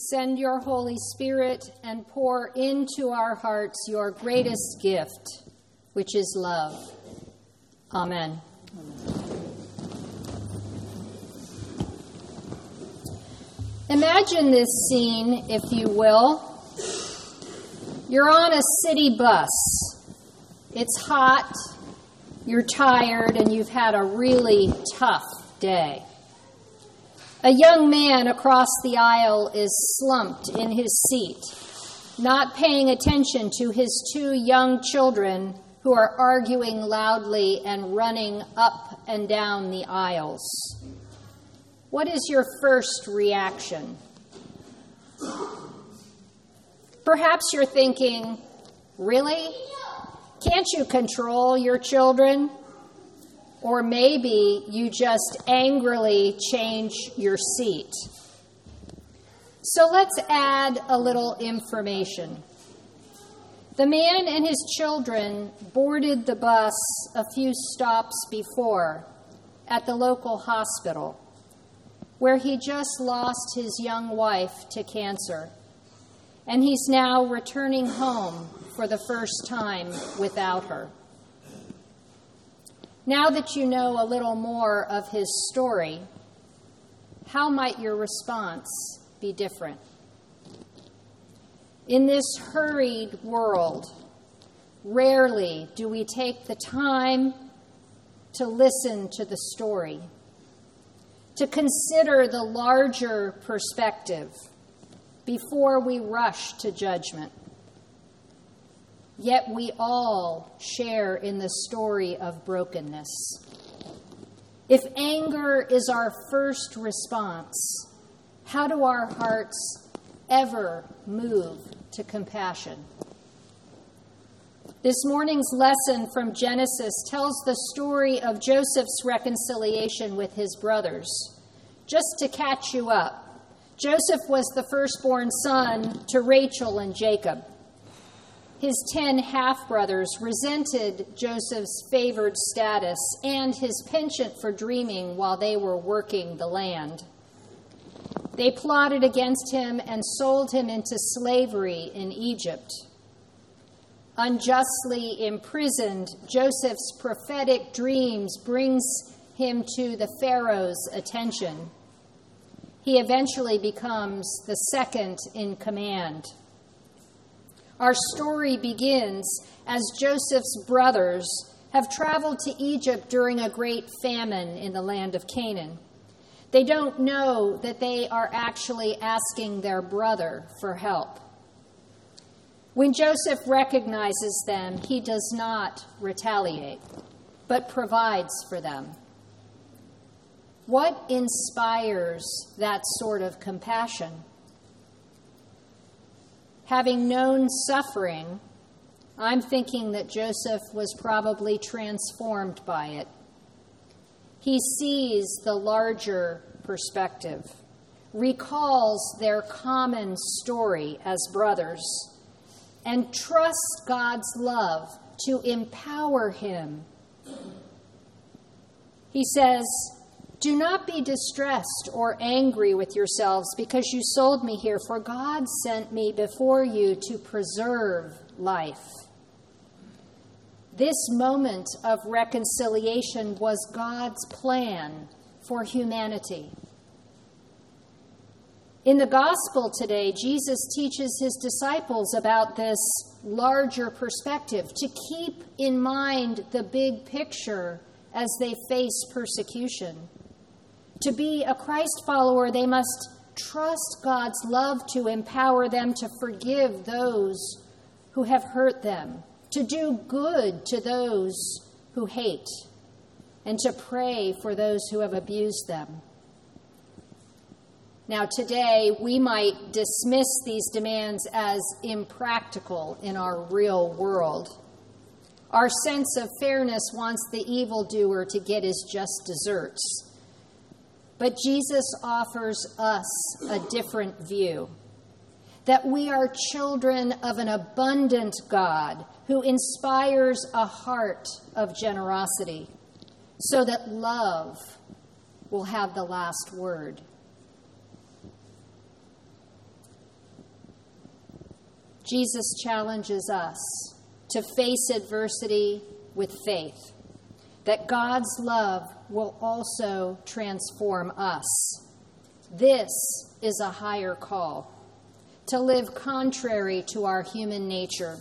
Send your Holy Spirit and pour into our hearts your greatest gift, which is love. Amen. Imagine this scene, if you will. You're on a city bus. It's hot, you're tired, and you've had a really tough day. A young man across the aisle is slumped in his seat, not paying attention to his two young children who are arguing loudly and running up and down the aisles. What is your first reaction? Perhaps you're thinking, really? Can't you control your children? Or maybe you just angrily change your seat. So let's add a little information. The man and his children boarded the bus a few stops before at the local hospital, where he just lost his young wife to cancer, and he's now returning home for the first time without her. Now that you know a little more of his story, how might your response be different? In this hurried world, rarely do we take the time to listen to the story, to consider the larger perspective before we rush to judgment. Yet we all share in the story of brokenness. If anger is our first response, how do our hearts ever move to compassion? This morning's lesson from Genesis tells the story of Joseph's reconciliation with his brothers. Just to catch you up, Joseph was the firstborn son to Rachel and Jacob. His 10 half-brothers resented Joseph's favored status and his penchant for dreaming while they were working the land. They plotted against him and sold him into slavery in Egypt. Unjustly imprisoned, Joseph's prophetic dreams brings him to the Pharaoh's attention. He eventually becomes the second in command. Our story begins as Joseph's brothers have traveled to Egypt during a great famine in the land of Canaan. They don't know that they are actually asking their brother for help. When Joseph recognizes them, he does not retaliate, but provides for them. What inspires that sort of compassion? Having known suffering, I'm thinking that Joseph was probably transformed by it. He sees the larger perspective, recalls their common story as brothers, and trusts God's love to empower him. He says, "Do not be distressed or angry with yourselves because you sold me here, for God sent me before you to preserve life." This moment of reconciliation was God's plan for humanity. In the gospel today, Jesus teaches his disciples about this larger perspective, to keep in mind the big picture as they face persecution. To be a Christ follower, they must trust God's love to empower them to forgive those who have hurt them, to do good to those who hate, and to pray for those who have abused them. Now, today, we might dismiss these demands as impractical in our real world. Our sense of fairness wants the evildoer to get his just desserts. But Jesus offers us a different view, that we are children of an abundant God who inspires a heart of generosity, so that love will have the last word. Jesus challenges us to face adversity with faith, that God's love will also transform us. This is a higher call, to live contrary to our human nature,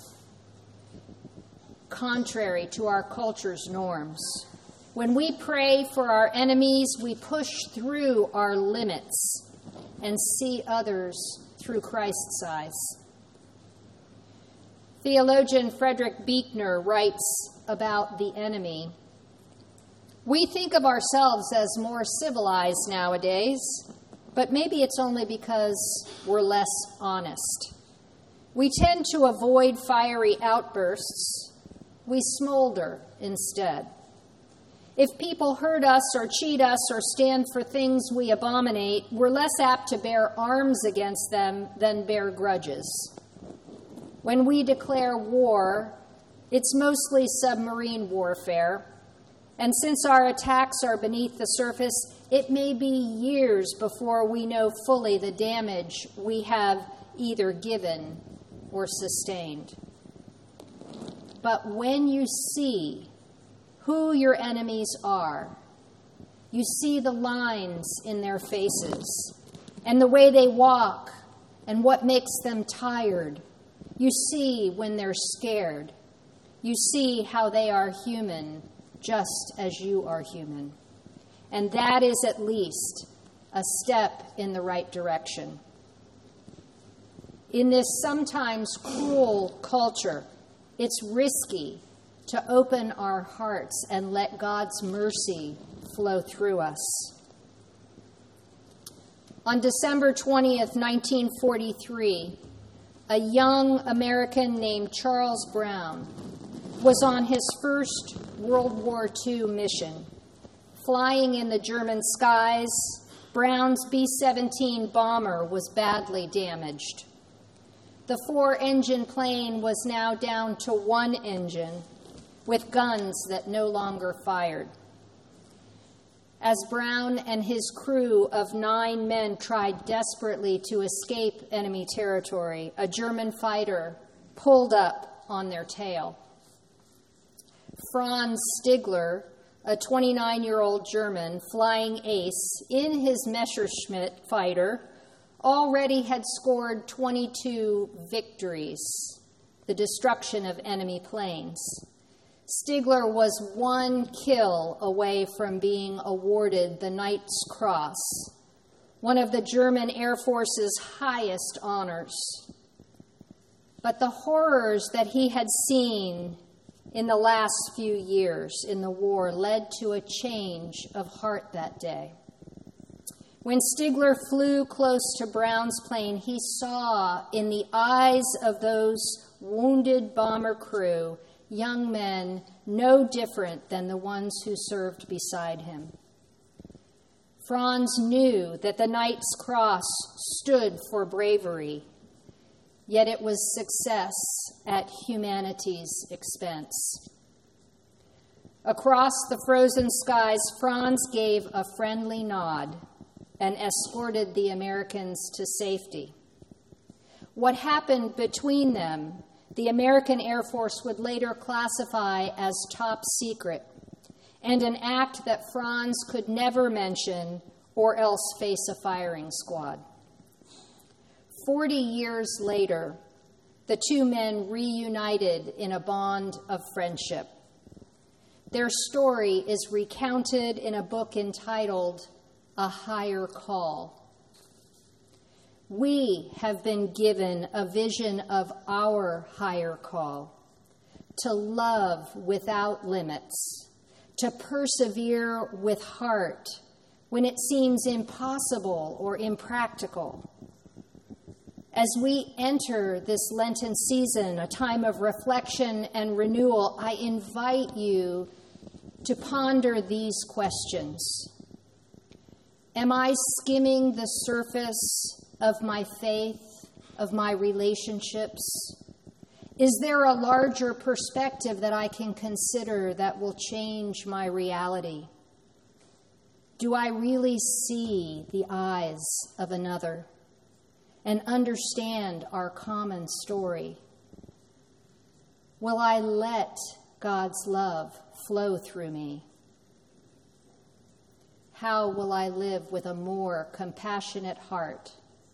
contrary to our culture's norms. When we pray for our enemies, we push through our limits and see others through Christ's eyes. Theologian Frederick Buechner writes about the enemy. We think of ourselves as more civilized nowadays, but maybe it's only because we're less honest. We tend to avoid fiery outbursts. We smolder instead. If people hurt us or cheat us or stand for things we abominate, we're less apt to bear arms against them than bear grudges. When we declare war, it's mostly submarine warfare, and since our attacks are beneath the surface, it may be years before we know fully the damage we have either given or sustained. But when you see who your enemies are, you see the lines in their faces and the way they walk and what makes them tired. You see when they're scared. You see how they are human, just as you are human. And that is at least a step in the right direction. In this sometimes cruel culture, it's risky to open our hearts and let God's mercy flow through us. On December 20th, 1943, a young American named Charles Brown was on his first World War II mission. Flying in the German skies, Brown's B-17 bomber was badly damaged. The 4-engine plane was now down to one engine, with guns that no longer fired. As Brown and his crew of 9 men tried desperately to escape enemy territory, a German fighter pulled up on their tail. Franz Stigler, a 29-year-old German flying ace in his Messerschmitt fighter, already had scored 22 victories, the destruction of enemy planes. Stigler was 1 kill away from being awarded the Knight's Cross, one of the German Air Force's highest honors. But the horrors that he had seen in the last few years in the war led to a change of heart that day. When Stigler flew close to Brown's plane, he saw in the eyes of those wounded bomber crew young men no different than the ones who served beside him. Franz knew that the Knight's Cross stood for bravery, yet it was success at humanity's expense. Across the frozen skies, Franz gave a friendly nod and escorted the Americans to safety. What happened between them, the American Air Force would later classify as top secret, and an act that Franz could never mention or else face a firing squad. 40 years later, the 2 men reunited in a bond of friendship. Their story is recounted in a book entitled A Higher Call. We have been given a vision of our higher call, to love without limits, to persevere with heart when it seems impossible or impractical. As we enter this Lenten season, a time of reflection and renewal, I invite you to ponder these questions. Am I skimming the surface of my faith, of my relationships? Is there a larger perspective that I can consider that will change my reality? Do I really see the eyes of another? and understand our common story? Will I let God's love flow through me? How will I live with a more compassionate heart?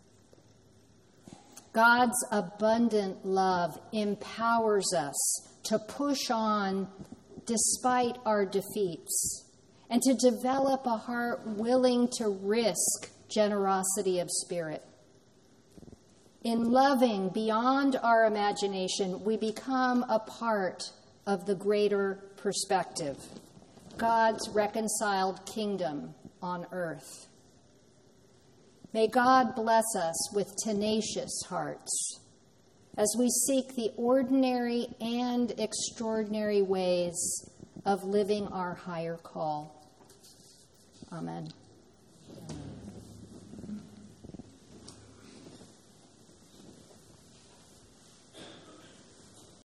God's abundant love empowers us to push on despite our defeats and to develop a heart willing to risk generosity of spirit. In loving beyond our imagination, we become a part of the greater perspective, God's reconciled kingdom on earth. May God bless us with tenacious hearts as we seek the ordinary and extraordinary ways of living our higher call. Amen.